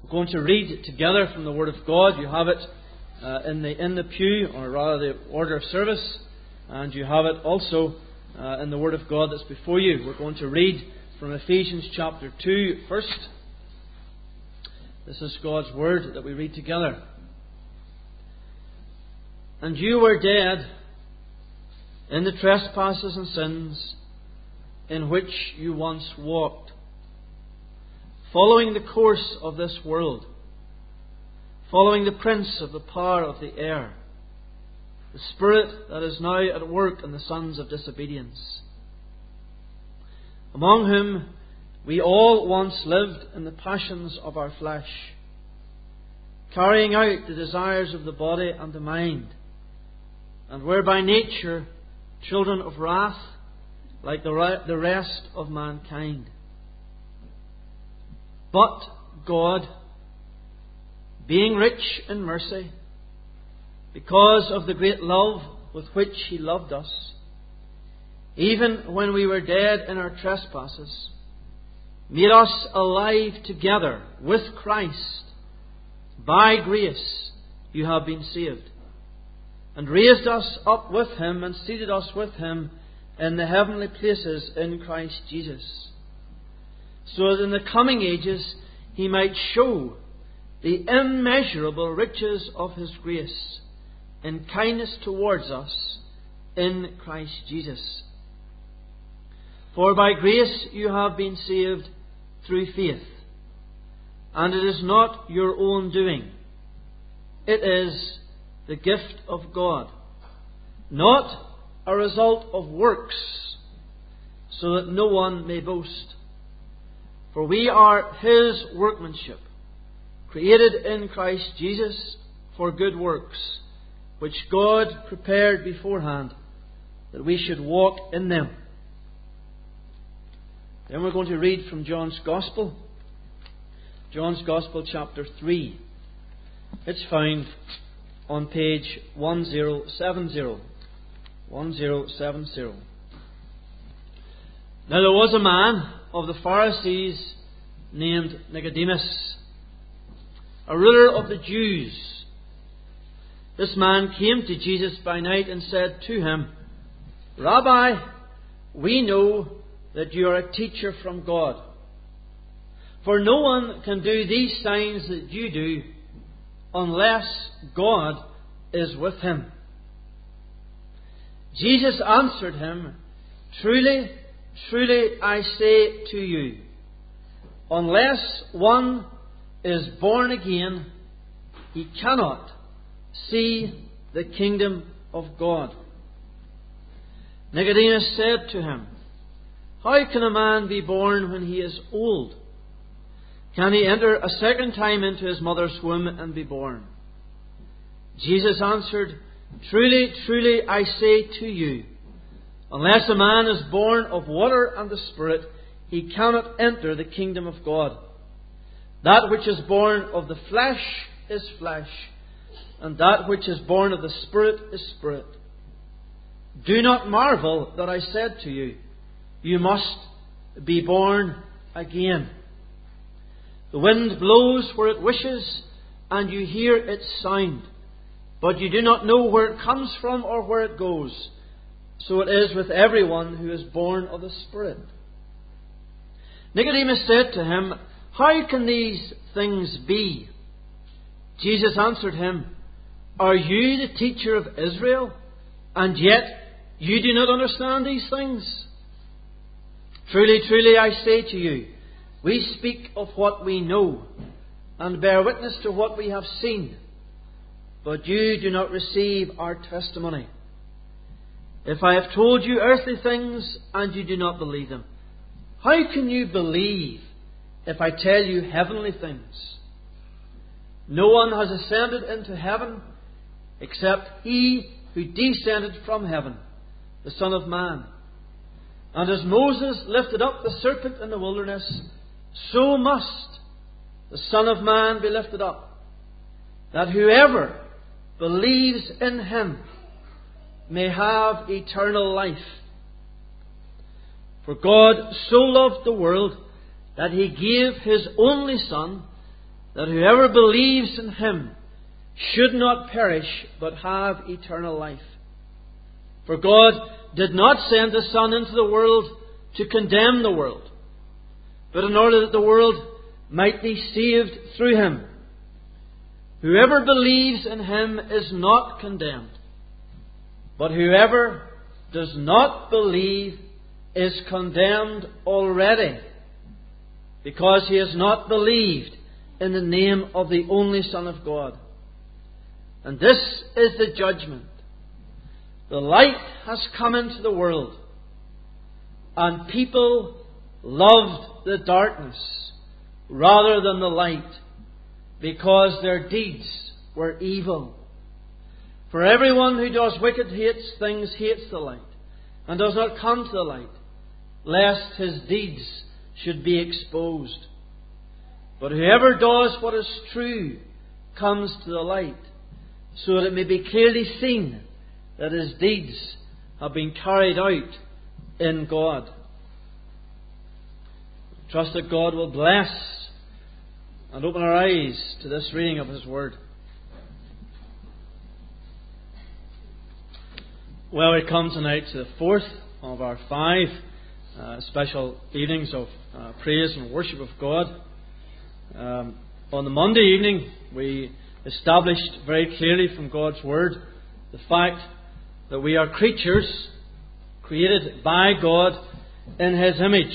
We're going to read together from the Word of God. You have it in the pew, or rather the order of service, and you have it also in the Word of God that's before you. We're going to read from Ephesians chapter 2 first. This is God's Word that we read together. And you were dead in the trespasses and sins in which you once walked, following the course of this world, following the prince of the power of the air, the spirit that is now at work in the sons of disobedience, among whom we all once lived in the passions of our flesh, carrying out the desires of the body and the mind, and were by nature children of wrath, like the rest of mankind. But God, being rich in mercy, because of the great love with which He loved us, even when we were dead in our trespasses, made us alive together with Christ. By grace you have been saved, and raised us up with Him, and seated us with Him in the heavenly places in Christ Jesus, so that in the coming ages He might show the immeasurable riches of His grace in kindness towards us in Christ Jesus. For by grace you have been saved through faith, and it is not your own doing. It is the gift of God, not a result of works, so that no one may boast. For we are His workmanship, created in Christ Jesus for good works, which God prepared beforehand that we should walk in them. Then we're going to read from John's Gospel. John's Gospel chapter 3. It's found on page 1070. 1070. Now there was a man of the Pharisees named Nicodemus, a ruler of the Jews. This man came to Jesus by night and said to Him, Rabbi, we know that you are a teacher from God, for no one can do these signs that you do unless God is with him. Jesus answered him, Truly, truly I say to you, unless one is born again, he cannot see the kingdom of God. Nicodemus said to him, How can a man be born when he is old? Can he enter a second time into his mother's womb and be born? Jesus answered, Truly, truly I say to you, unless a man is born of water and the Spirit, he cannot enter the kingdom of God. That which is born of the flesh is flesh, and that which is born of the Spirit is spirit. Do not marvel that I said to you, You must be born again. The wind blows where it wishes, and you hear its sound, but you do not know where it comes from or where it goes. So it is with everyone who is born of the Spirit. Nicodemus said to him, How can these things be? Jesus answered him, Are you the teacher of Israel, and yet you do not understand these things? Truly, truly I say to you, we speak of what we know, and bear witness to what we have seen, but you do not receive our testimony. If I have told you earthly things, and you do not believe them, how can you believe if I tell you heavenly things? No one has ascended into heaven except He who descended from heaven, the Son of Man. And as Moses lifted up the serpent in the wilderness, so must the Son of Man be lifted up, that whoever believes in Him may have eternal life. For God so loved the world that He gave His only Son, that whoever believes in Him should not perish, but have eternal life. For God did not send His Son into the world to condemn the world, but in order that the world might be saved through Him. Whoever believes in Him is not condemned, but whoever does not believe is condemned already, because he has not believed in the name of the only Son of God. And this is the judgment. The light has come into the world, and people loved the darkness rather than the light, because their deeds were evil. For everyone who does wicked things hates the light, and does not come to the light, lest his deeds should be exposed. But whoever does what is true comes to the light, so that it may be clearly seen that his deeds have been carried out in God. Trust that God will bless and open our eyes to this reading of His Word. Well, we come tonight to the fourth of our 5 special evenings of praise and worship of God. On the Monday evening, we established very clearly from God's Word the fact that we are creatures created by God in His image.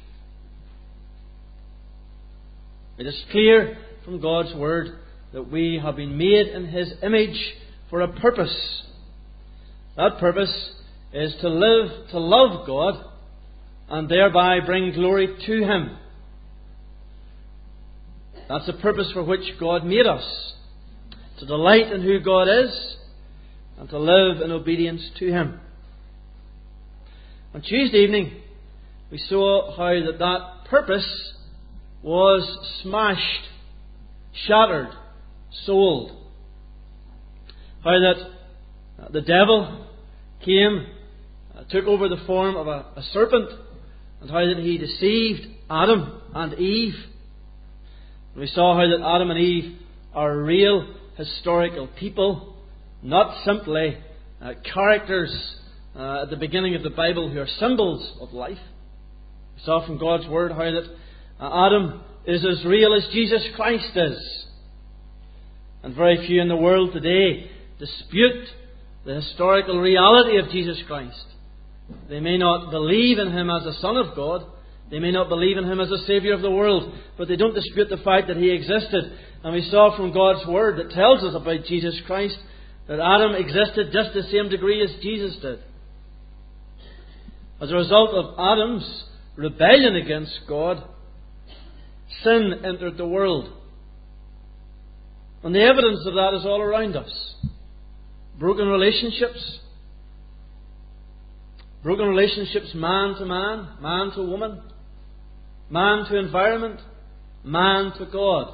It is clear from God's Word that we have been made in His image for a purpose. That purpose is to live, to love God, and thereby bring glory to Him. That's the purpose for which God made us. To delight in who God is, and to live in obedience to Him. On Tuesday evening, we saw how that purpose was smashed, shattered, sold. How that the devil came, took over the form of a serpent, and how that he deceived Adam and Eve. And we saw how that Adam and Eve are real historical people, not simply characters at the beginning of the Bible who are symbols of life. We saw from God's Word how that Adam is as real as Jesus Christ is. And very few in the world today dispute the historical reality of Jesus Christ. They may not believe in Him as a Son of God. They may not believe in Him as a Saviour of the world. But they don't dispute the fact that He existed. And we saw from God's Word that tells us about Jesus Christ that Adam existed just the same degree as Jesus did. As a result of Adam's rebellion against God, sin entered the world. And the evidence of that is all around us. Broken relationships. Broken relationships man to man, man to woman, man to environment, man to God.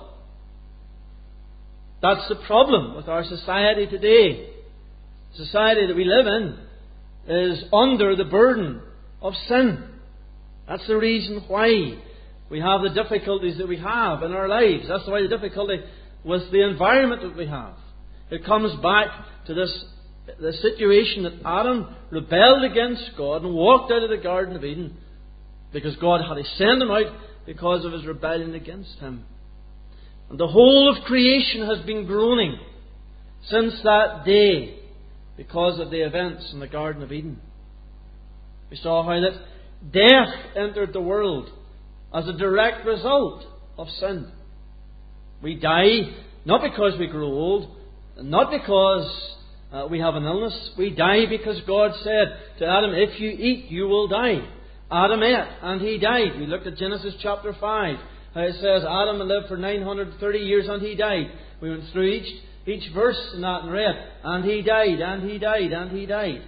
That's the problem with our society today. The society that we live in is under the burden of sin. That's the reason why we have the difficulties that we have in our lives. That's why the difficulty with the environment that we have. It comes back to the situation that Adam rebelled against God and walked out of the Garden of Eden because God had to send him out because of his rebellion against Him. And the whole of creation has been groaning since that day because of the events in the Garden of Eden. We saw how that death entered the world as a direct result of sin. We die not because we grow old, not because we have an illness. We die because God said to Adam, if you eat, you will die. Adam ate and he died. We looked at Genesis chapter 5. How it says Adam lived for 930 years and he died. We went through each verse in that and read, and he died, and he died, and he died.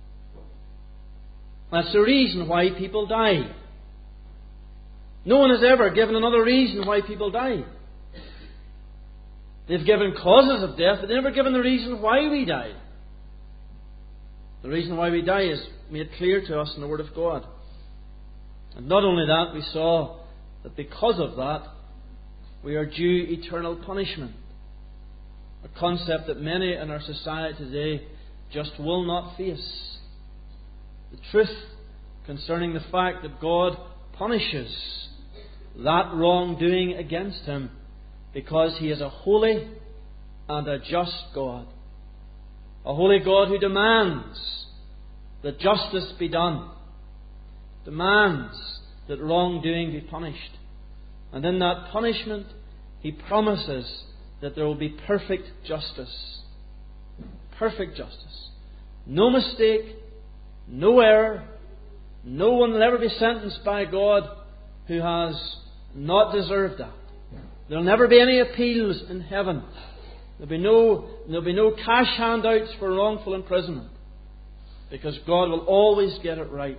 That's the reason why people die. No one has ever given another reason why people die. They've given causes of death, but they've never given the reason why we die. The reason why we die is made clear to us in the Word of God. And not only that, we saw that because of that, we are due eternal punishment. A concept that many in our society today just will not face. The truth concerning the fact that God punishes that wrongdoing against Him because He is a holy and a just God. A holy God who demands that justice be done, demands that wrongdoing be punished. And in that punishment, He promises that there will be perfect justice. Perfect justice. No mistake, no error. No one will ever be sentenced by God who has not deserved that. There will never be any appeals in heaven. There'll be no cash handouts for wrongful imprisonment, because God will always get it right.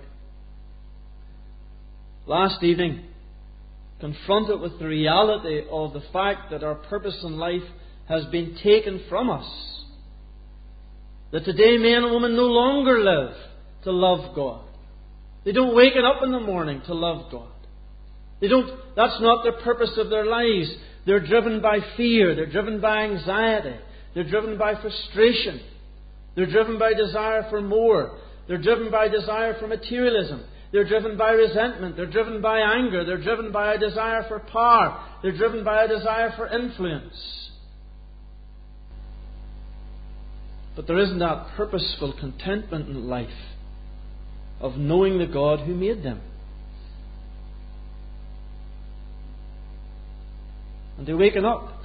Last evening, confronted with the reality of the fact that our purpose in life has been taken from us, that today men and women no longer live to love God. They don't wake up in the morning to love God. That's not the purpose of their lives. They're driven by fear. They're driven by anxiety. They're driven by frustration. They're driven by desire for more. They're driven by desire for materialism. They're driven by resentment. They're driven by anger. They're driven by a desire for power. They're driven by a desire for influence. But there isn't that purposeful contentment in life of knowing the God who made them. And they're waking up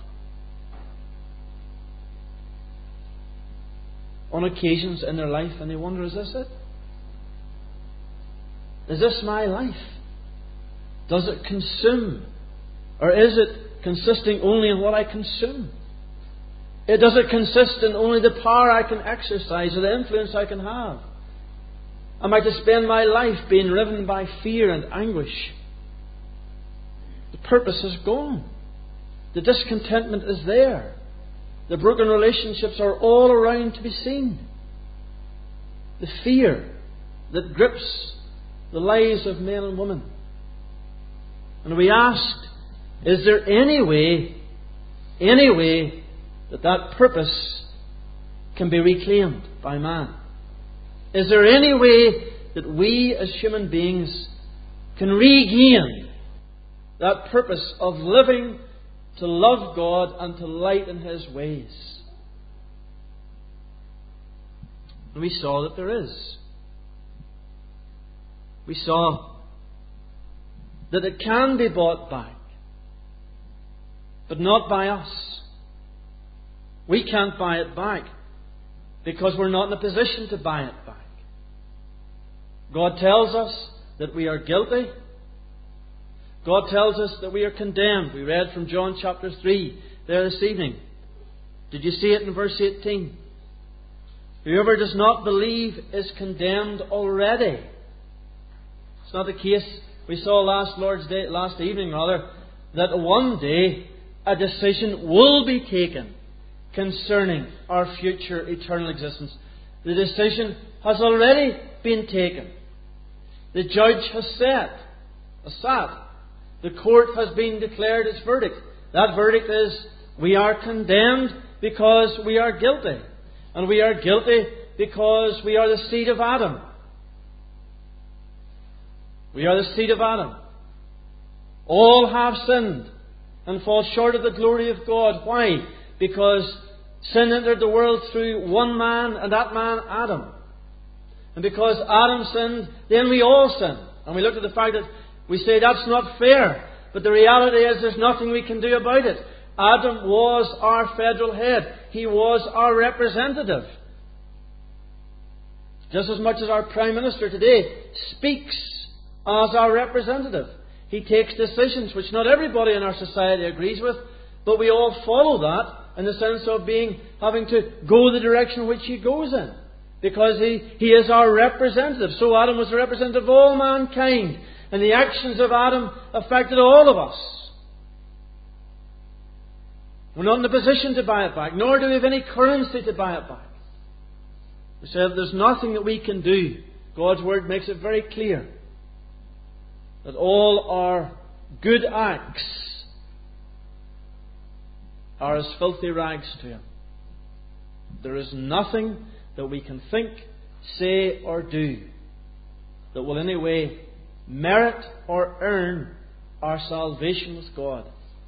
on occasions in their life and they wonder, is this it? Is this my life? Does it consume? Or is it consisting only in what I consume? Does it consist in only the power I can exercise or the influence I can have? Am I to spend my life being riven by fear and anguish? The purpose is gone. The discontentment is there. The broken relationships are all around to be seen. The fear that grips the lives of men and women. And we asked, is there any way that purpose can be reclaimed by man? Is there any way that we as human beings can regain that purpose of living to love God and to light in His ways? And we saw that there is. We saw that it can be bought back, but not by us. We can't buy it back because we're not in a position to buy it back. God tells us that we are guilty. God tells us that we are condemned. We read from John chapter 3 there this evening. Did you see it in verse 18? Whoever does not believe is condemned already. It's not the case. We saw last evening that one day a decision will be taken concerning our future eternal existence. The decision has already been taken. The judge has sat. The court has been declared its verdict. That verdict is, we are condemned because we are guilty. And we are guilty because we are the seed of Adam. We are the seed of Adam. All have sinned and fall short of the glory of God. Why? Because sin entered the world through one man, and that man, Adam. And because Adam sinned, then we all sin. And we looked at the fact that we say that's not fair. But the reality is there's nothing we can do about it. Adam was our federal head. He was our representative. Just as much as our Prime Minister today speaks as our representative. He takes decisions which not everybody in our society agrees with, but we all follow that in the sense of having to go the direction which he goes in. Because he is our representative. So Adam was the representative of all mankind. And the actions of Adam affected all of us. We're not in a position to buy it back, nor do we have any currency to buy it back. We said there's nothing that we can do. God's Word makes it very clear that all our good acts are as filthy rags to Him. There is nothing that we can think, say, or do that will in any way merit or earn our salvation with God.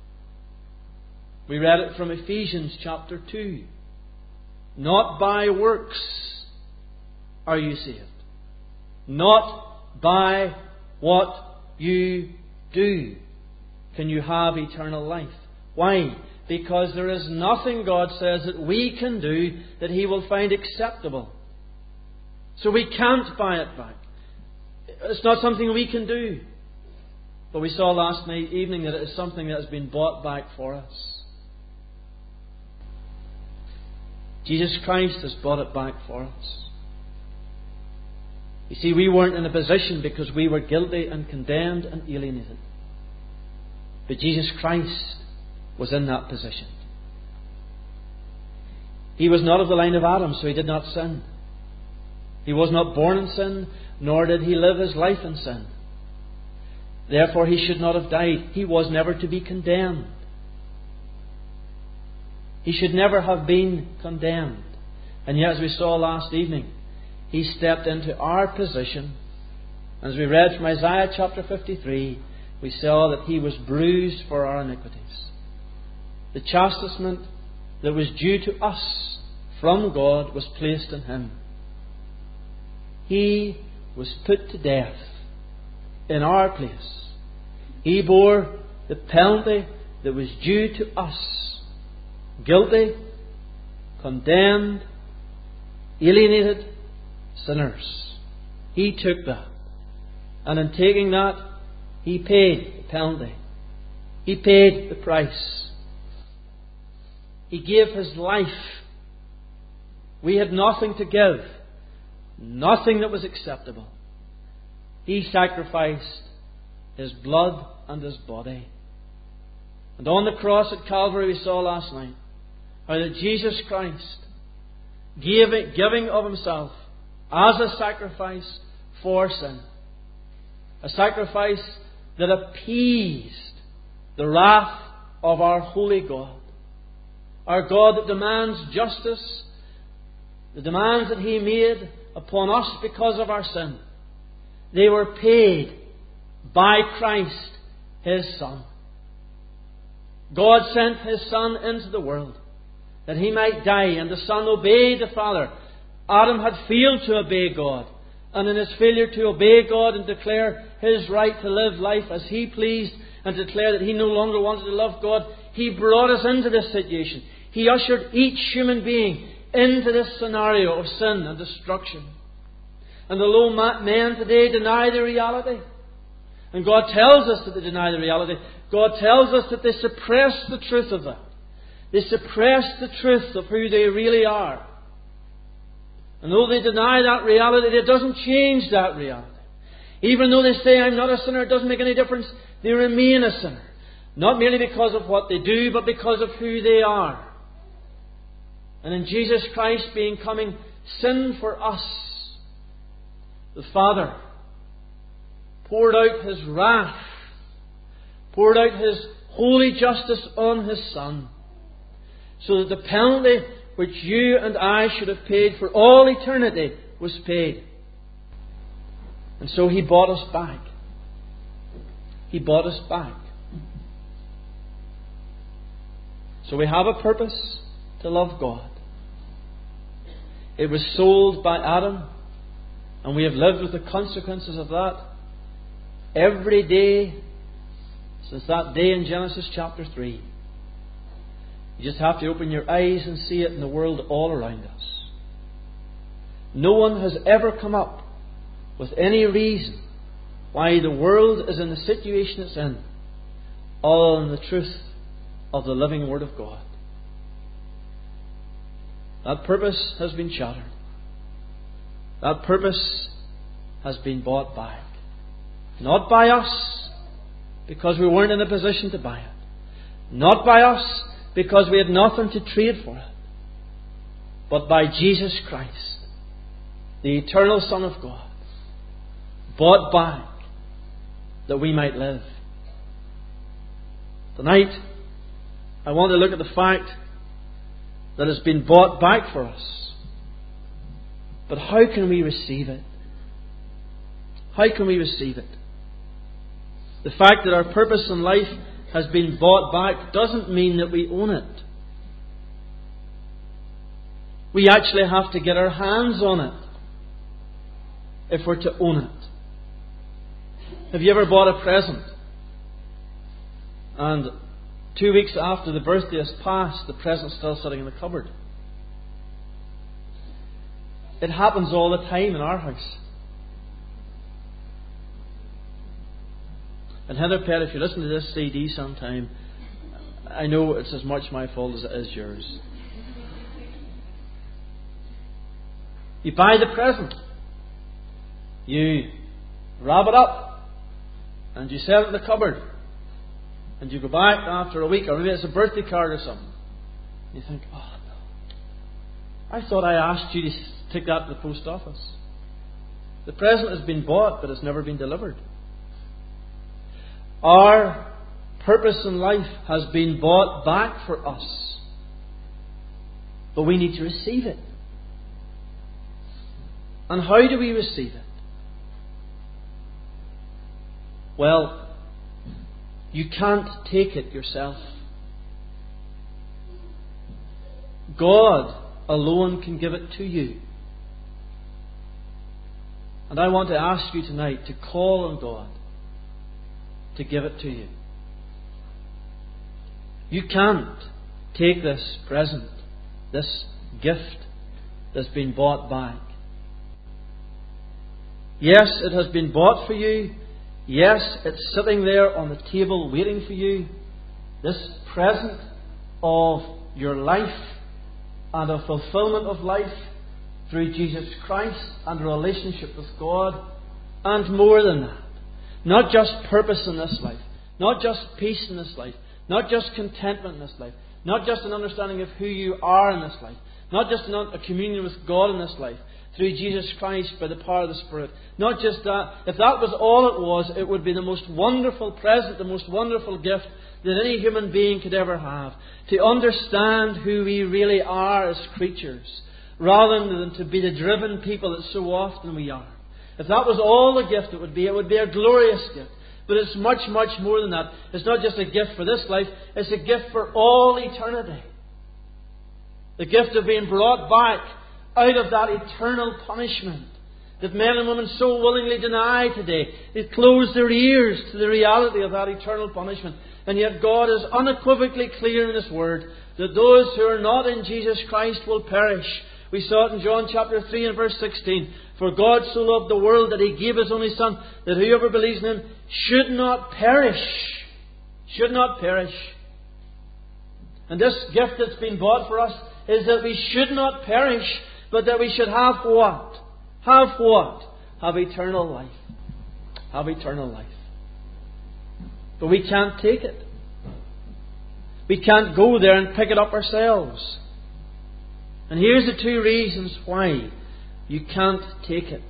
We read it from Ephesians chapter 2. Not by works are you saved. Not by what you do can you have eternal life. Why? Because there is nothing, God says, that we can do that He will find acceptable. So we can't buy it back. It's not something we can do. But we saw last night evening that it is something that has been bought back for us. Jesus Christ has bought it back for us. You see, we weren't in a position because we were guilty and condemned and alienated. But Jesus Christ was in that position. He was not of the line of Adam, so He did not sin. He was not born in sin, nor did He live His life in sin. Therefore He should not have died. He was never to be condemned. He should never have been condemned. And yet, as we saw last evening, He stepped into our position. As we read from Isaiah chapter 53, we saw that He was bruised for our iniquities. The chastisement that was due to us from God was placed in Him. He was put to death in our place. He bore the penalty that was due to us. Guilty, condemned, alienated sinners. He took that. And in taking that, He paid the penalty. He paid the price. He gave His life. We had nothing to give. Nothing that was acceptable. He sacrificed His blood and His body. And on the cross at Calvary we saw last night how that Jesus Christ giving of Himself as a sacrifice for sin. A sacrifice that appeased the wrath of our holy God. Our God that demands justice, the demands that He made upon us because of our sin. They were paid by Christ, His Son. God sent His Son into the world that He might die, and the Son obeyed the Father. Adam had failed to obey God, and in his failure to obey God and declare his right to live life as he pleased and declare that he no longer wanted to love God, He brought us into this situation. He ushered each human being into this scenario of sin and destruction. And although men today deny the reality, and God tells us that they deny the reality, God tells us that they suppress the truth of that. They suppress the truth of who they really are. And though they deny that reality, it doesn't change that reality. Even though they say, I'm not a sinner, it doesn't make any difference. They remain a sinner. Not merely because of what they do, but because of who they are. And in Jesus Christ becoming sin for us, the Father poured out His wrath, poured out His holy justice on His Son, so that the penalty which you and I should have paid for all eternity was paid. And so He bought us back. He bought us back. So we have a purpose to love God. It was sold by Adam, and we have lived with the consequences of that every day since that day in Genesis chapter 3. You just have to open your eyes and see it in the world all around us. No one has ever come up with any reason why the world is in the situation it's in, other than the truth of the living Word of God. That purpose has been shattered. That purpose has been bought back. Not by us, because we weren't in a position to buy it. Not by us, because we had nothing to trade for it. But by Jesus Christ, the eternal Son of God, bought back that we might live. Tonight, I want to look at the fact that it's been bought back for us. But how can we receive it? How can we receive it? The fact that our purpose in life has been bought back doesn't mean that we own it. We actually have to get our hands on it if we're to own it. Have you ever bought a present and 2 weeks after the birthday has passed, the present's still sitting in the cupboard? It happens all the time in our house. And Heather Pett, if you listen to this CD sometime, I know it's as much my fault as it is yours. You buy the present. You wrap it up. And you set it in the cupboard. And you go back after a week, or maybe it's a birthday card or something. You think, oh no, I thought I asked you to take that to the post office. The present has been bought, but it's never been delivered. Our purpose in life has been bought back for us. But we need to receive it. And how do we receive it? Well, you can't take it yourself. God alone can give it to you. And I want to ask you tonight to call on God to give it to you. You can't take this present, this gift that's been bought back. Yes, it has been bought for you. Yes, it's sitting there on the table waiting for you. This present of your life and a fulfillment of life through Jesus Christ and a relationship with God, and more than that. Not just purpose in this life, not just peace in this life, not just contentment in this life, not just an understanding of who you are in this life, not just a communion with God in this life, through Jesus Christ by the power of the Spirit. Not just that. If that was all it was, it would be the most wonderful present, the most wonderful gift that any human being could ever have. To understand who we really are as creatures, rather than to be the driven people that so often we are. If that was all the gift it would be a glorious gift. But it's much, much more than that. It's not just a gift for this life, it's a gift for all eternity. The gift of being brought back out of that eternal punishment that men and women so willingly deny today. They close their ears to the reality of that eternal punishment. And yet God is unequivocally clear in His Word that those who are not in Jesus Christ will perish. We saw it in John chapter 3 and verse 16. For God so loved the world that He gave His only Son, that whoever believes in Him should not perish. Should not perish. And this gift that's been bought for us is that we should not perish, but that we should have what? Have what? Have eternal life. Have eternal life. But we can't take it. We can't go there and pick it up ourselves. And here's the two reasons why you can't take it.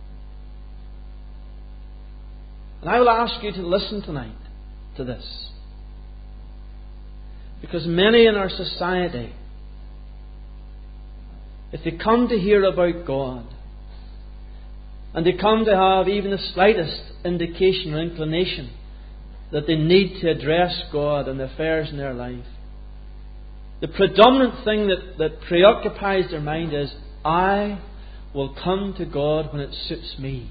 And I will ask you to listen tonight to this. Because many in our society, if they come to hear about God, and they come to have even the slightest indication or inclination that they need to address God and the affairs in their life, the predominant thing that preoccupies their mind is, I will come to God when it suits me.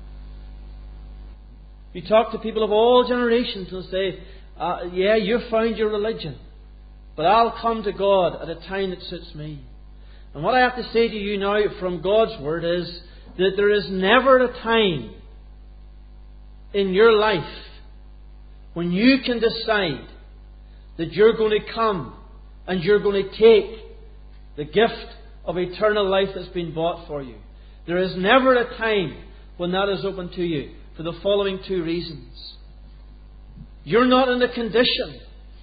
You talk to people of all generations and say, yeah, you've found your religion, but I'll come to God at a time that suits me. And what I have to say to you now from God's Word is that there is never a time in your life when you can decide that you're going to come and you're going to take the gift of eternal life that's been bought for you. There is never a time when that is open to you for the following two reasons. You're not in the condition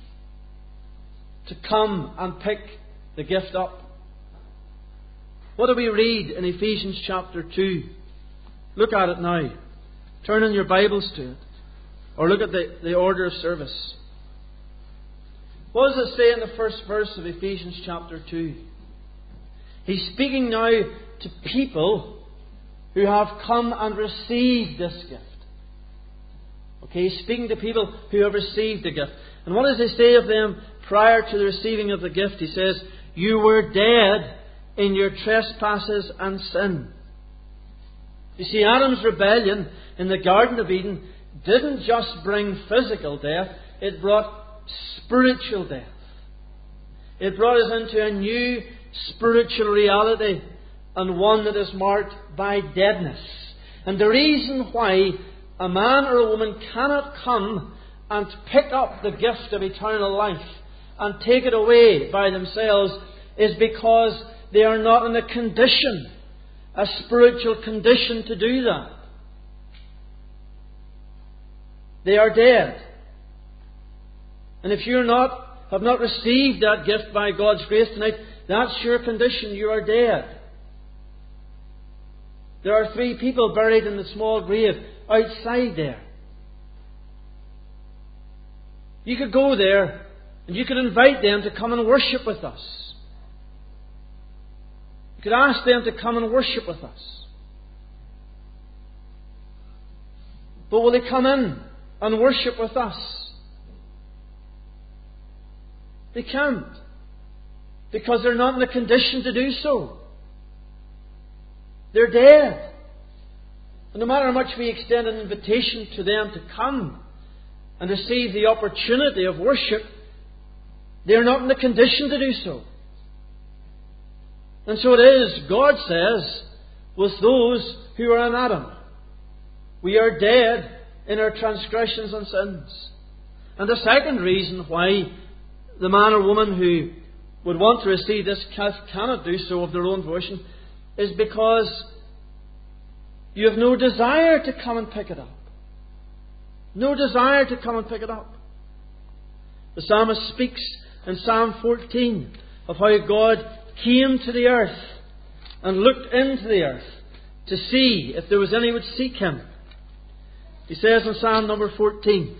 to come and pick the gift up. What do we read in Ephesians chapter 2? Look at it now. Turn in your Bibles to it. Or look at the order of service. What does it say in the first verse of Ephesians chapter 2? He's speaking now to people who have come and received this gift. Okay, he's speaking to people who have received the gift. And what does he say of them prior to the receiving of the gift? He says, you were dead in your trespasses and sin. You see, Adam's rebellion in the Garden of Eden didn't just bring physical death, it brought spiritual death. It brought us into a new spiritual reality, and one that is marked by deadness. And the reason why a man or a woman cannot come and pick up the gift of eternal life and take it away by themselves is because they are not in a condition, a spiritual condition to do that. They are dead. And if you have not received that gift by God's grace tonight, that's your condition. You are dead. There are 3 people buried in the small grave outside there. You could go there and you could invite them to come and worship with us. You could ask them to come and worship with us. But will they come in and worship with us? They can't. Because they're not in the condition to do so. They're dead. And no matter how much we extend an invitation to them to come and receive the opportunity of worship, they're not in the condition to do so. And so it is, God says, with those who are in Adam. We are dead in our transgressions and sins. And the second reason why the man or woman who would want to receive this cannot do so of their own volition is because you have no desire to come and pick it up. No desire to come and pick it up. The psalmist speaks in Psalm 14 of how God came to the earth and looked into the earth to see if there was any who would seek Him. He says in Psalm number 14,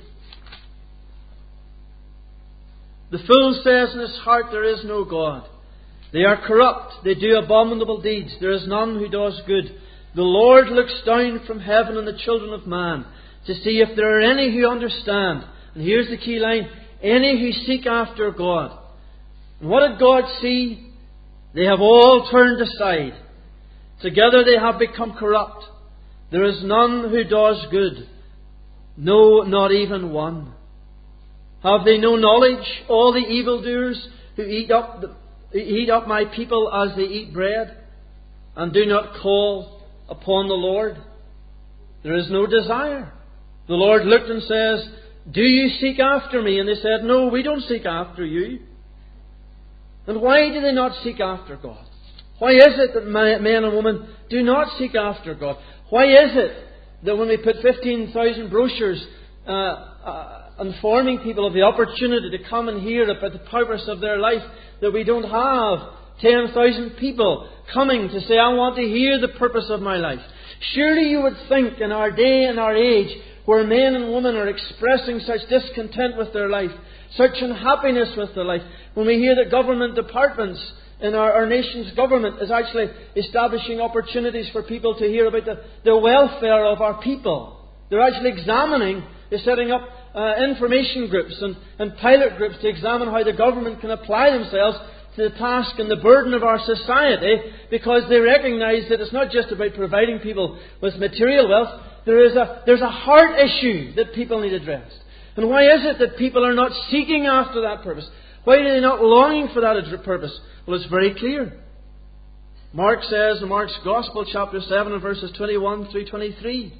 the fool says in his heart, there is no God. They are corrupt, they do abominable deeds. There is none who does good. The Lord looks down from heaven on the children of man to see if there are any who understand. And here's the key line, any who seek after God. And what did God see? They have all turned aside. Together they have become corrupt. There is none who does good. No, not even one. Have they no knowledge, all the evildoers who eat up my people as they eat bread, and do not call upon the Lord? There is no desire. The Lord looked and says, do you seek after me? And they said, no, we don't seek after you. And why do they not seek after God? Why is it that men and women do not seek after God? Why is it that when we put 15,000 brochures informing people of the opportunity to come and hear about the purpose of their life, that we don't have 10,000 people coming to say, I want to hear the purpose of my life? Surely you would think in our day and our age, where men and women are expressing such discontent with their life, such unhappiness with their life, when we hear that government departments in our nation's government is actually establishing opportunities for people to hear about the welfare of our people. They're actually they're setting up information groups and pilot groups to examine how the government can apply themselves to the task and the burden of our society, because they recognise that it's not just about providing people with material wealth. There's a heart issue that people need addressed. And why is it that people are not seeking after that purpose? Why are they not longing for that purpose? Well, it's very clear. Mark says in Mark's Gospel, chapter 7 and verses 21 through 23.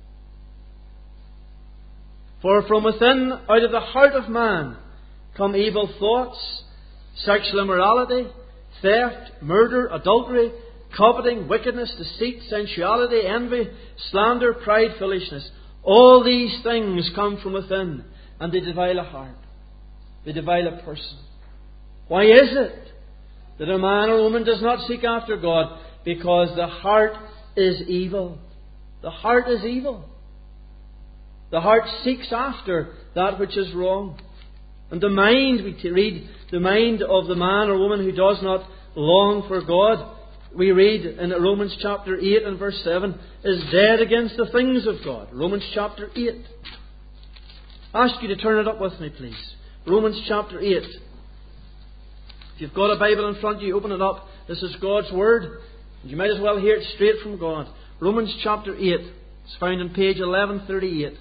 For from within, out of the heart of man, come evil thoughts, sexual immorality, theft, murder, adultery, coveting, wickedness, deceit, sensuality, envy, slander, pride, foolishness. All these things come from within, and they defile a heart. They defile a person. Why is it that a man or woman does not seek after God? Because the heart is evil. The heart is evil. The heart seeks after that which is wrong. And the mind, we read, the mind of the man or woman who does not long for God, we read in Romans chapter 8 and verse 7, is dead against the things of God. Romans chapter 8. I ask you to turn it up with me, please. Romans chapter 8. If you've got a Bible in front of you, open it up. This is God's Word. You might as well hear it straight from God. Romans chapter 8. It's found on page 1138.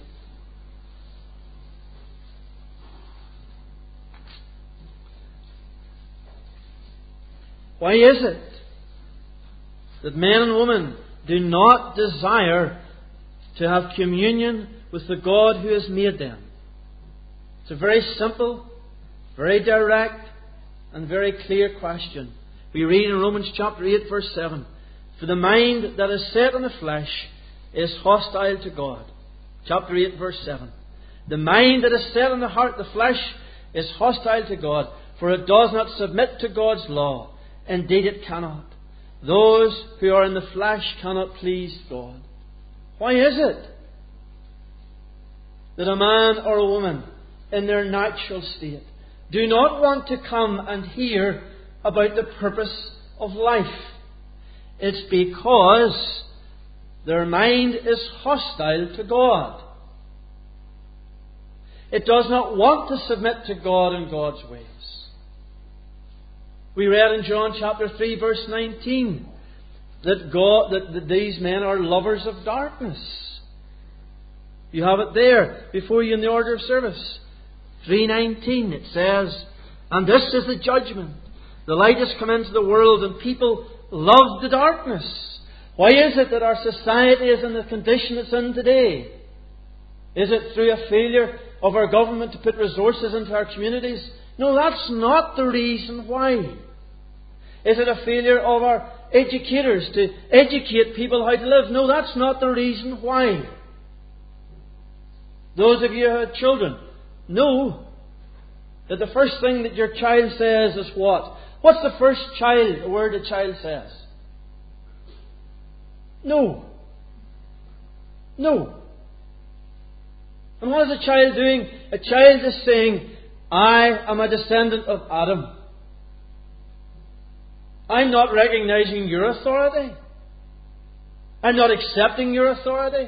Why is it that men and women do not desire to have communion with the God who has made them? It's a very simple, very direct, and very clear question. We read in Romans chapter 8 verse 7, "For the mind that is set on the flesh is hostile to God." Chapter 8 verse 7. "The mind that is set on the heart, the flesh, is hostile to God, for it does not submit to God's law. Indeed it cannot. Those who are in the flesh cannot please God." Why is it that a man or a woman in their natural state do not want to come and hear about the purpose of life? It's because their mind is hostile to God. It does not want to submit to God and God's ways. We read in John chapter 3 verse 19 that these men are lovers of darkness. You have it there before you in the order of service. 3:19 it says, "And this is the judgment. The light has come into the world and people love the darkness." Why is it that our society is in the condition it's in today? Is it through a failure of our government to put resources into our communities? No, that's not the reason why. Is it a failure of our educators to educate people how to live? No, that's not the reason why. Those of you who have children know that the first thing that your child says is what? What's the first word a child says? No. No. And what is a child doing? A child is saying, "I am a descendant of Adam. I'm not recognizing your authority. I'm not accepting your authority."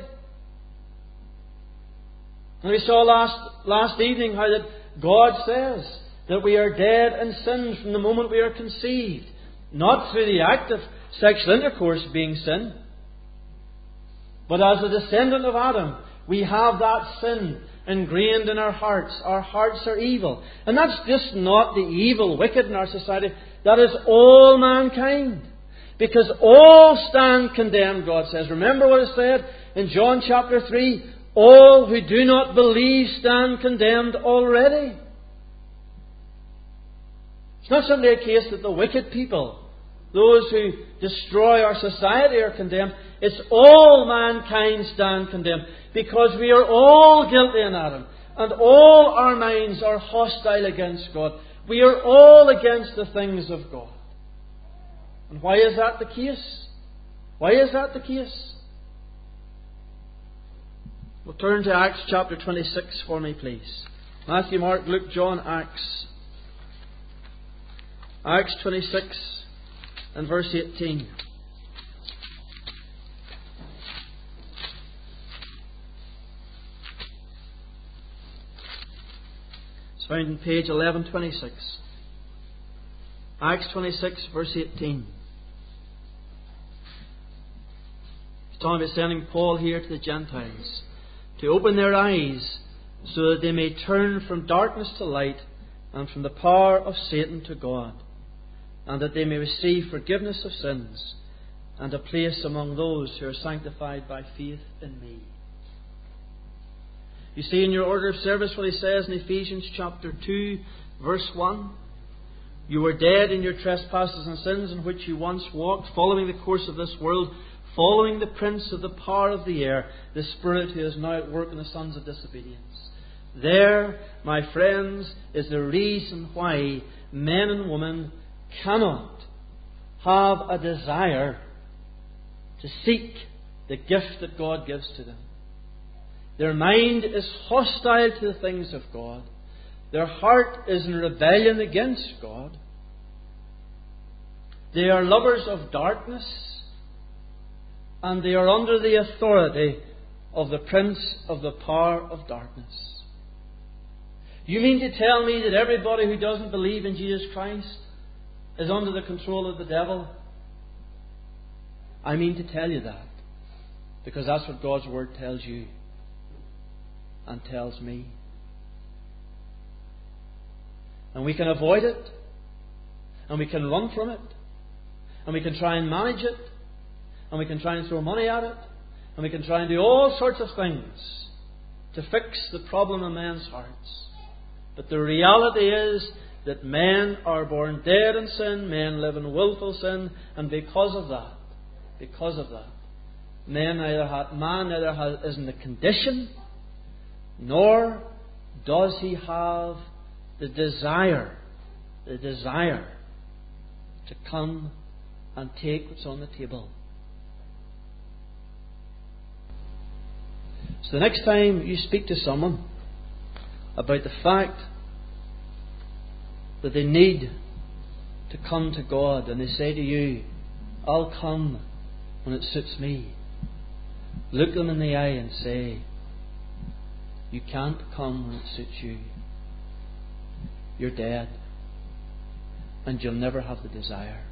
And we saw last evening how that God says that we are dead in sin from the moment we are conceived. Not through the act of sexual intercourse being sin, but as a descendant of Adam, we have that sin ingrained in our hearts. Our hearts are evil. And that's just not the evil, wicked in our society. That is all mankind. Because all stand condemned, God says. Remember what it said in John chapter 3? All who do not believe stand condemned already. It's not simply a case that the wicked people, those who destroy our society, are condemned. It's all mankind stand condemned. Because we are all guilty in Adam. And all our minds are hostile against God. We are all against the things of God. And why is that the case? Why is that the case? We'll turn to Acts chapter 26 for me, please. Matthew, Mark, Luke, John, Acts. Acts 26 and verse 18. It's found on page 1126. Acts 26 verse 18. It's talking about sending Paul here to the Gentiles to open their eyes so that they may turn from darkness to light and from the power of Satan to God, and that they may receive forgiveness of sins and a place among those who are sanctified by faith in me. You see in your order of service what he says in Ephesians chapter 2 verse 1. You were dead in your trespasses and sins in which you once walked, following the course of this world, following the prince of the power of the air, the spirit who is now at work in the sons of disobedience. There, my friends, is the reason why men and women cannot have a desire to seek the gift that God gives to them. Their mind is hostile to the things of God. Their heart is in rebellion against God. They are lovers of darkness, and they are under the authority of the prince of the power of darkness. You mean to tell me that everybody who doesn't believe in Jesus Christ is under the control of the devil? I mean to tell you that, because that's what God's Word tells you and tells me. And we can avoid it, and we can run from it, and we can try and manage it, and we can try and throw money at it, and we can try and do all sorts of things to fix the problem in men's hearts. But the reality is that men are born dead in sin, men live in willful sin, and because of that, man neither is in the condition, nor does he have the desire to come and take what's on the table. So the next time you speak to someone about the fact that they need to come to God, and they say to you, I'll come when it suits me, look them in the eye and say, you can't come when it suits you. You're dead, and you'll never have the desire.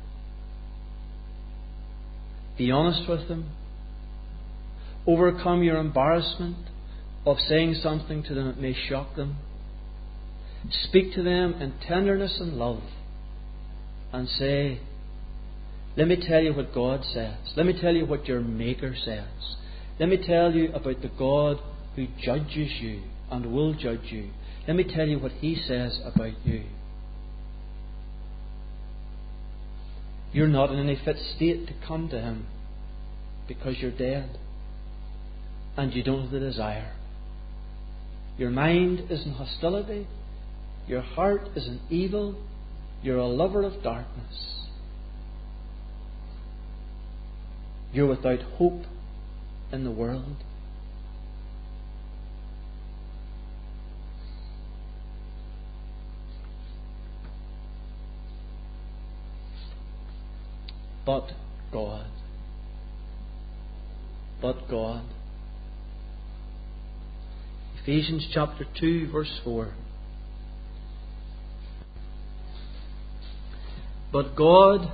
Be honest with them. Overcome your embarrassment of saying something to them that may shock them. Speak to them in tenderness and love and say, let me tell you what God says. Let me tell you what your Maker says. Let me tell you about the God who judges you and will judge you. Let me tell you what He says about you. You're not in any fit state to come to Him because you're dead and you don't have the desire. Your mind is in hostility. Your heart is in evil. You're a lover of darkness. You're without hope in the world. But God. Ephesians chapter 2 verse 4. But God,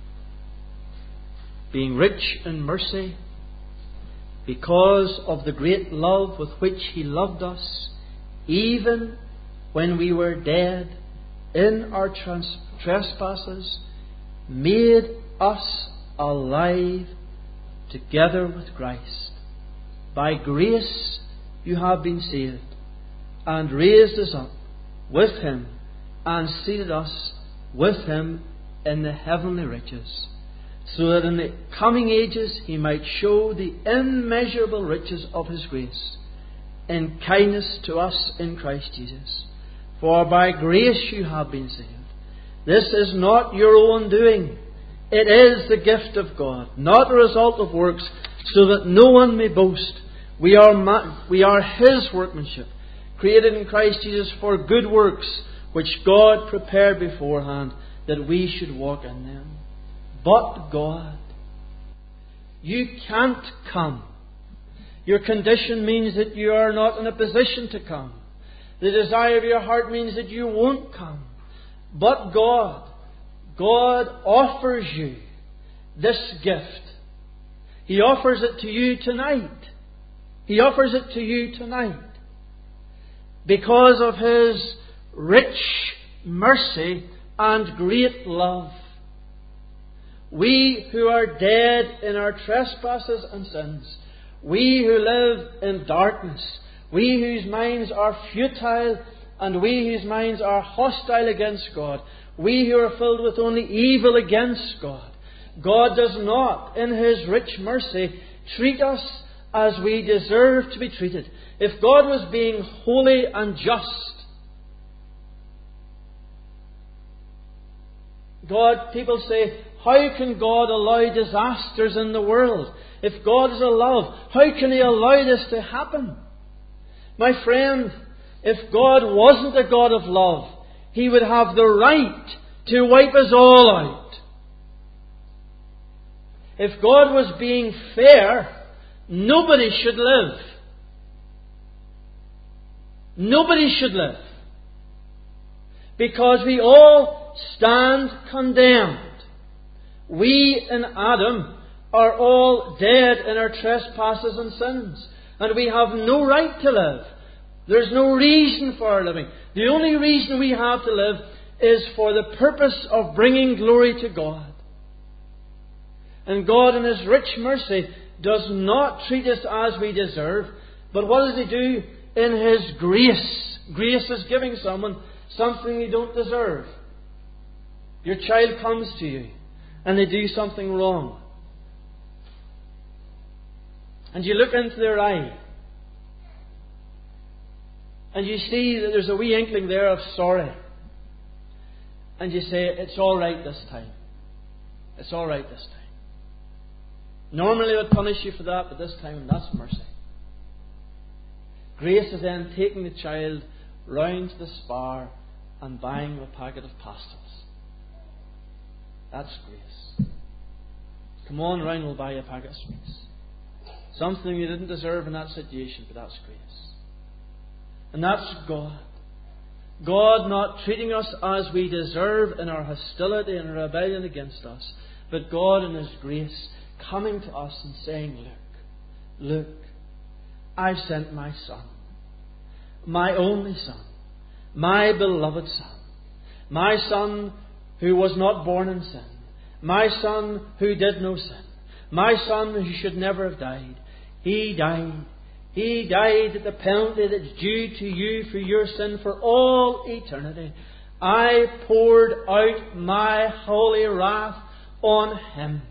being rich in mercy, because of the great love with which He loved us, even when we were dead in our trespasses, made us alive together with Christ. By grace you have been saved, and raised us up with Him, and seated us with Him in the heavenly riches, so that in the coming ages He might show the immeasurable riches of His grace in kindness to us in Christ Jesus. For by grace you have been saved. This is not your own doing. It is the gift of God, not a result of works, so that no one may boast. We are His workmanship, created in Christ Jesus for good works, which God prepared beforehand that we should walk in them. But God, you can't come. Your condition means that you are not in a position to come. The desire of your heart means that you won't come. But God offers you this gift. He offers it to you tonight. He offers it to you tonight. Because of His rich mercy and great love. We who are dead in our trespasses and sins, we who live in darkness, we whose minds are futile and we whose minds are hostile against God, we who are filled with only evil against God, God does not, in His rich mercy, treat us as we deserve to be treated. If God was being holy and just, people say, how can God allow disasters in the world? If God is a love, how can He allow this to happen? My friend, If God wasn't a God of love, He would have the right to wipe us all out. If God was being fair, nobody should live. Nobody should live. Because we all stand condemned. We in Adam are all dead in our trespasses and sins. And we have no right to live. There's no reason for our living. The only reason we have to live is for the purpose of bringing glory to God. And God in His rich mercy does not treat us as we deserve. But what does He do? In His grace. Grace is giving someone something you don't deserve. Your child comes to you and they do something wrong. And you look into their eye and you see that there's a wee inkling there of sorry. And you say, it's all right this time. It's all right this time. Normally I would punish you for that, but this time that's mercy. Grace is then taking the child round to the Spar and buying him a packet of pastils. That's grace. Come on round, we'll buy you a packet of sweets. Something you didn't deserve in that situation, but that's grace. And that's God. God not treating us as we deserve in our hostility and rebellion against us, but God in His grace coming to us and saying, look, I've sent my Son, my only Son, my beloved Son, my Son who was not born in sin, my Son who did no sin, my Son who should never have died. He died. He died at the penalty that's due to you for your sin for all eternity. I poured out my holy wrath on Him.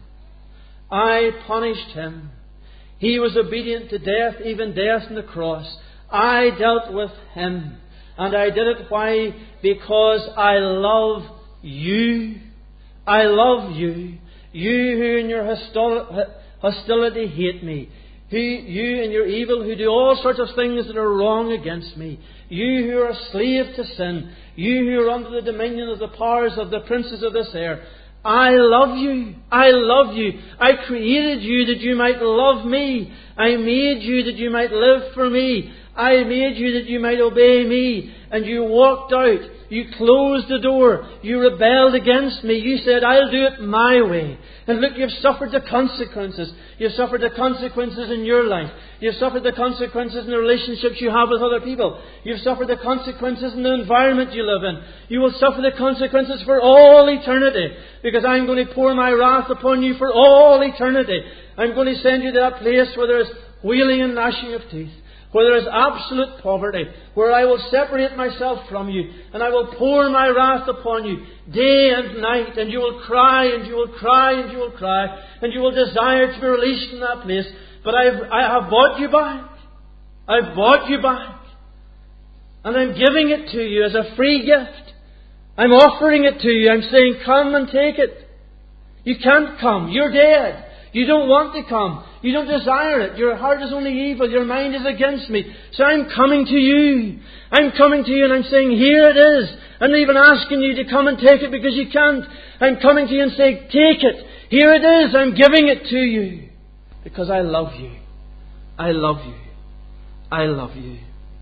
I punished Him. He was obedient to death, even death on the cross. I dealt with Him. And I did it, why? Because I love you. I love you. You who in your hostility hate me. You in your evil who do all sorts of things that are wrong against me. You who are a slave to sin. You who are under the dominion of the powers of the princes of this air. I love you. I love you. I created you that you might love me. I made you that you might live for me. I made you that you might obey me. And you walked out. You closed the door. You rebelled against me. You said, I'll do it my way. And look, you've suffered the consequences. You've suffered the consequences in your life. You've suffered the consequences in the relationships you have with other people. You've suffered the consequences in the environment you live in. You will suffer the consequences for all eternity. Because I'm going to pour my wrath upon you for all eternity. I'm going to send you to that place where there is wailing and gnashing of teeth, where there is absolute poverty, where I will separate myself from you, and I will pour my wrath upon you day and night, and you will cry, and you will cry, and you will cry, and you will desire to be released from that place. But I have bought you back. I've bought you back. And I'm giving it to you as a free gift. I'm offering it to you. I'm saying, come and take it. You can't come. You're dead. You don't want to come. You don't desire it. Your heart is only evil. Your mind is against me. So I'm coming to you. I'm coming to you and I'm saying, here it is. I'm not even asking you to come and take it because you can't. I'm coming to you and saying, take it. Here it is. I'm giving it to you. Because I love you. I love you. I love you.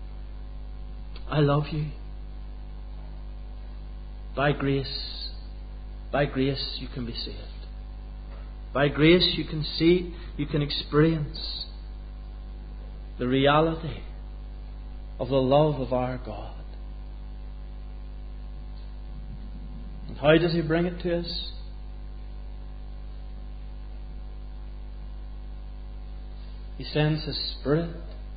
I love you. By grace you can be saved. By grace you can see, you can experience the reality of the love of our God. And how does He bring it to us? He sends His Spirit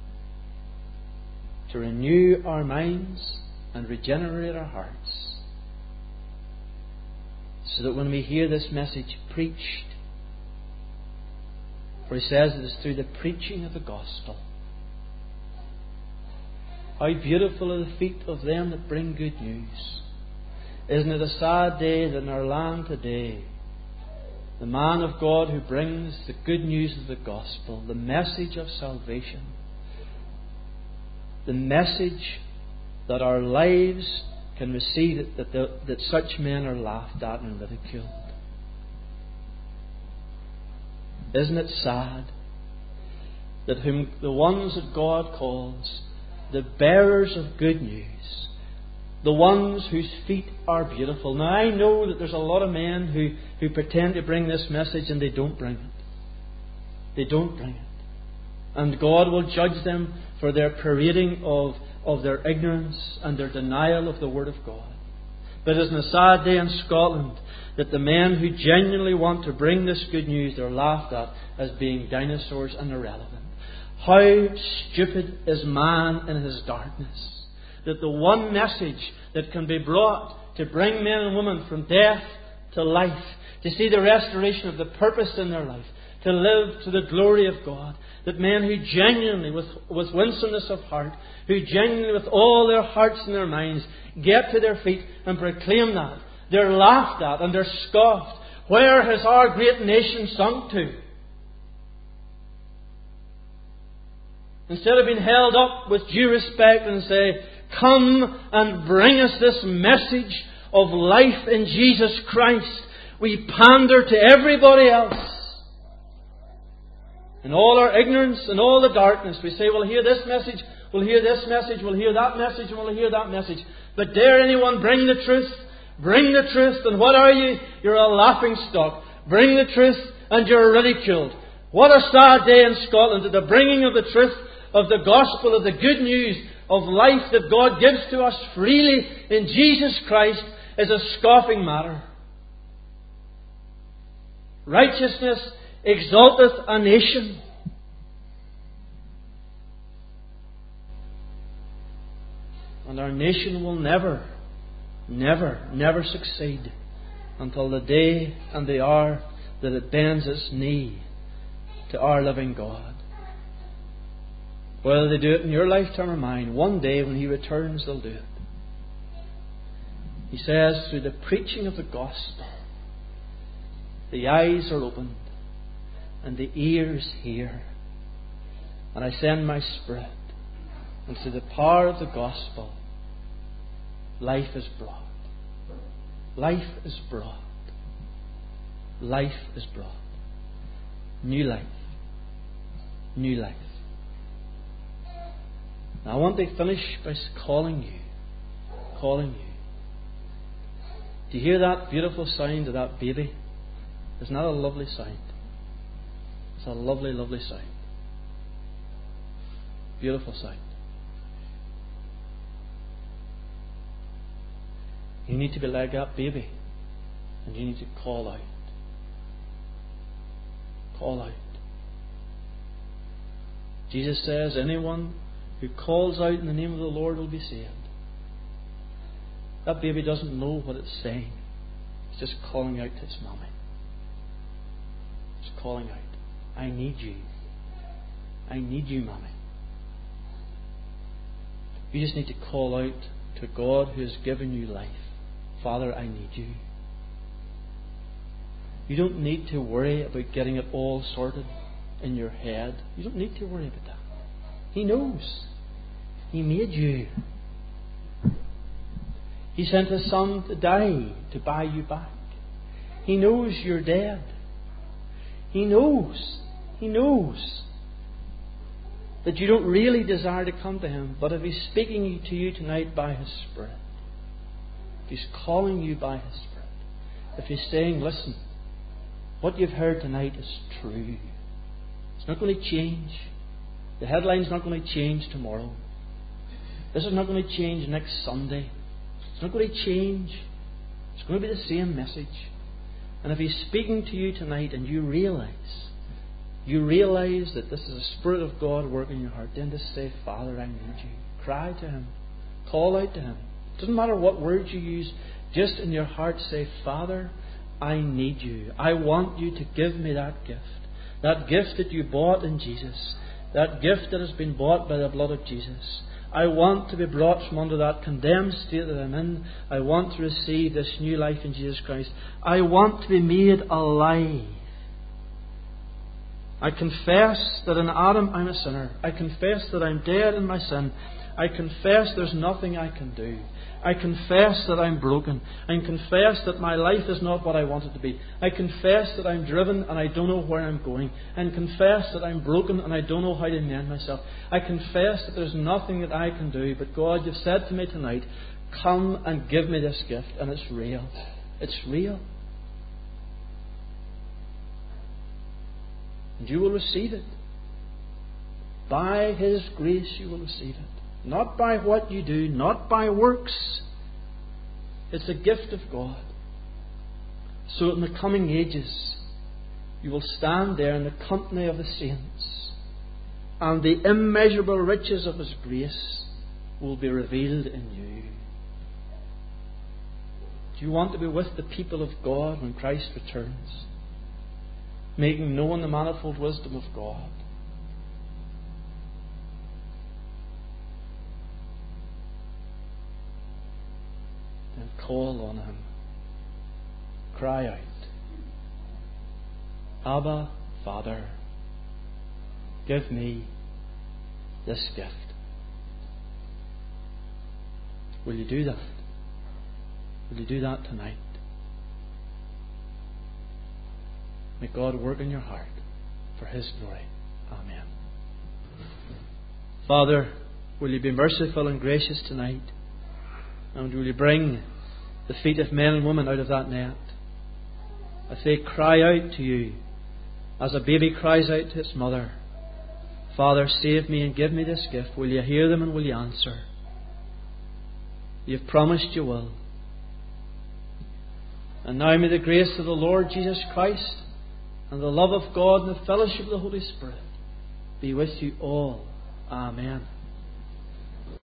to renew our minds and regenerate our hearts, so that when we hear this message preached, for He says it is through the preaching of the gospel. How beautiful are the feet of them that bring good news. Isn't it a sad day that in our land today, the man of God who brings the good news of the gospel, the message of salvation, the message that our lives can receive that such men are laughed at and ridiculed. Isn't it sad that whom the ones that God calls the bearers of good news, the ones whose feet are beautiful. Now I know that there's a lot of men who pretend to bring this message and they don't bring it. They don't bring it. And God will judge them for their parading of their ignorance and their denial of the Word of God. But isn't it a sad day in Scotland that the men who genuinely want to bring this good news, they're laughed at as being dinosaurs and irrelevant. How stupid is man in his darkness, that the one message that can be brought to bring men and women from death to life, to see the restoration of the purpose in their life, to live to the glory of God, that men who genuinely, with winsomeness of heart, who genuinely with all their hearts and their minds, get to their feet and proclaim that, they're laughed at and they're scoffed. Where has our great nation sunk to? Instead of being held up with due respect and say, come and bring us this message of life in Jesus Christ, we pander to everybody else. In all our ignorance and all the darkness, we say, we'll hear this message, we'll hear this message, we'll hear that message, and we'll hear that message. But dare anyone bring the truth? Bring the truth, and what are you? You're a laughing stock. Bring the truth, and you're ridiculed. What a sad day in Scotland that the bringing of the truth, of the gospel, of the good news of life that God gives to us freely in Jesus Christ is a scoffing matter. Righteousness exalteth a nation. And our nation will never succeed until the day and the hour that it bends its knee to our living God. Whether they do it in your lifetime or mine, one day when He returns, they'll do it. He says, through the preaching of the gospel, the eyes are opened and the ears hear. And I send my Spirit, and through the power of the gospel, life is brought. Life is brought. Life is brought. New life. New life. Now I want to finish by calling you. Calling you. Do you hear that beautiful sound of that baby? Isn't that a lovely sound? It's a lovely, lovely sound. Beautiful sound. You need to be like that baby. And you need to call out. Call out. Jesus says, anyone who calls out in the name of the Lord will be saved. That baby doesn't know what it's saying. It's just calling out to its mommy. It's calling out, I need you. I need you, mommy. You just need to call out to God who has given you life. Father, I need you. You don't need to worry about getting it all sorted in your head. You don't need to worry about that. He knows. He made you. He sent His Son to die to buy you back. He knows you're dead. He knows. He knows that you don't really desire to come to Him. But if He's speaking to you tonight by His Spirit, if He's calling you by His Spirit, if He's saying, listen, what you've heard tonight is true. It's not going to change. The headline's not going to change tomorrow. This is not going to change next Sunday. It's not going to change. It's going to be the same message. And if He's speaking to you tonight and you realize that this is the Spirit of God working in your heart, then just say, Father, I need you. Cry to Him. Call out to Him. It doesn't matter what words you use. Just in your heart say, Father, I need you. I want you to give me that gift. That gift that you bought in Jesus. That gift that has been bought by the blood of Jesus. I want to be brought from under that condemned state that I'm in. I want to receive this new life in Jesus Christ. I want to be made alive. I confess that in Adam I'm a sinner. I confess that I'm dead in my sin. I confess there's nothing I can do. I confess that I'm broken. I confess that my life is not what I want it to be. I confess that I'm driven and I don't know where I'm going. I confess that I'm broken and I don't know how to mend myself. I confess that there's nothing that I can do. But God, you've said to me tonight, come and give me this gift. And it's real. It's real. And you will receive it. By His grace you will receive it. Not by what you do, not by works. It's a gift of God. So that in the coming ages you will stand there in the company of the saints, and the immeasurable riches of His grace will be revealed in you. Do you want to be with the people of God when Christ returns, making known the manifold wisdom of God? Then call on Him. Cry out, Abba, Father, give me this gift. Will you do that? Will you do that tonight? May God work in your heart for His glory. Amen. Father, will you be merciful and gracious tonight? And will you bring the feet of men and women out of that net? As they cry out to you, as a baby cries out to its mother, Father, save me and give me this gift. Will you hear them and will you answer? You've promised you will. And now may the grace of the Lord Jesus Christ and the love of God and the fellowship of the Holy Spirit be with you all. Amen.